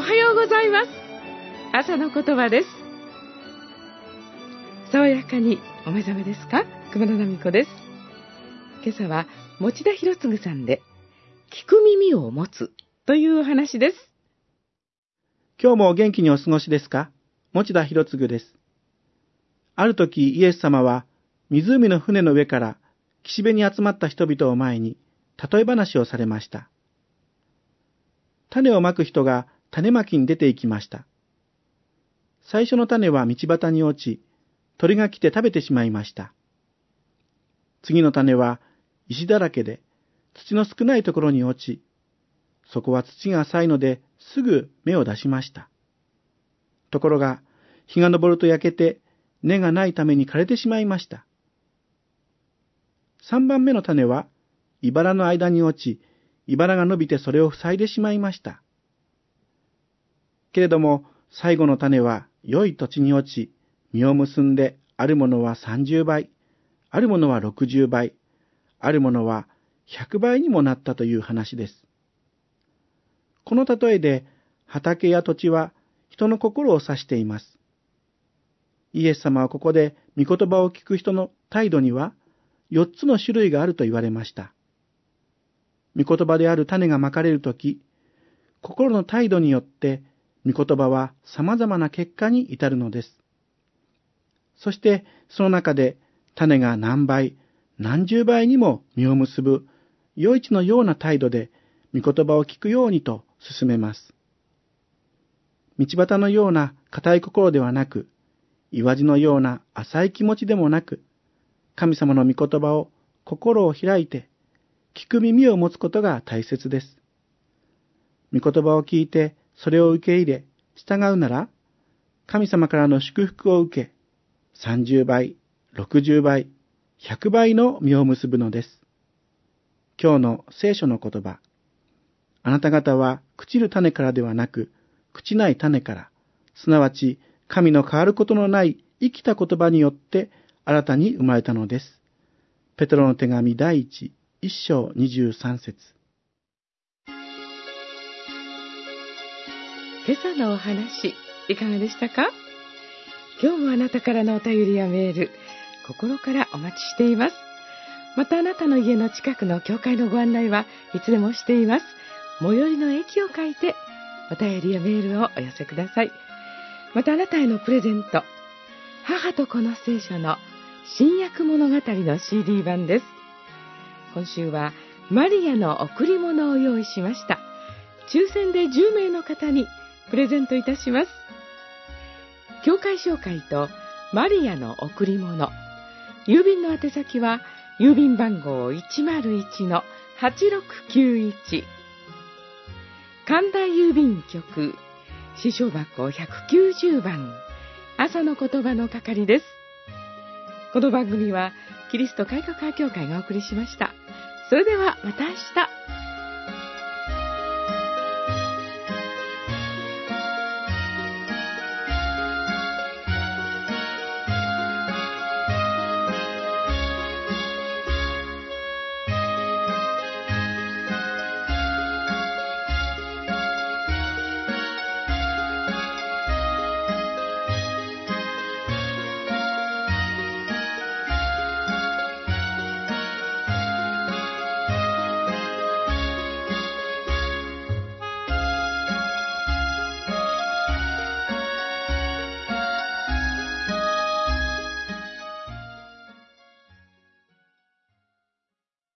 はようございます。朝の言葉です。爽やかにお目覚めですか？熊野奈美子です。今朝は持田博次さんで聞く耳を持つというお話です。 今日も元気にお過ごしですか？持田博次です。ある時イエス様は湖の船の上から岸辺に集まった人々を前に例え話をされました。種をまく人が種まきに出て行きました。最初の種は道端に落ち、鳥が来て食べてしまいました。次の種は石だらけで土の少ないところに落ち、そこは土が浅いのですぐ芽を出しました。ところが日が昇ると焼けて根がないために枯れてしまいました。3番目の種は茨の間に落ち、茨が伸びてそれを塞いでしまいました。けれども最後の種は良い土地に落ち、実を結んで、あるものは30倍、あるものは60倍、あるものは100倍にもなったという話です。この例えで畑や土地は人の心を指しています。イエス様はここで御言葉を聞く人の態度には4つの種類があると言われました。御言葉である種がまかれるとき、心の態度によって御言葉は様々な結果に至るのです。そしてその中で種が何倍、何十倍にも実を結ぶ余市のような態度で御言葉を聞くようにと進めます。道端のような固い心ではなく、岩地のような浅い気持ちでもなく、神様の御言葉を心を開いて聞く耳を持つことが大切です。御言葉を聞いてそれを受け入れ従うなら、神様からの祝福を受け、30倍、60倍、100倍の実を結ぶのです。今日の聖書の言葉。あなた方は朽ちる種からではなく、朽ちない種から、すなわち神の変わることのない生きた言葉によって新たに生まれたのです。ペトロの手紙第1、1章23節。 今朝のお話、いかがでしたか？今日もあなたからのお便りやメール、心からお待ちしています。またあなたの家の近くの教会のご案内はいつでもしています。最寄りの駅を書いてお便りやメールをお寄せください。またあなたへのプレゼント、母と子の聖書の新約物語の CD 版です。今週はマリアの贈り物を用意しました。抽選で10名の方にプレゼントいたします。教会紹介とマリアの贈り物。郵便の宛先は郵便番号 101-8691 神田郵便局支所箱190番朝の言葉の係です。この番組はキリスト改革派教会がお送りしました。それではまた明日。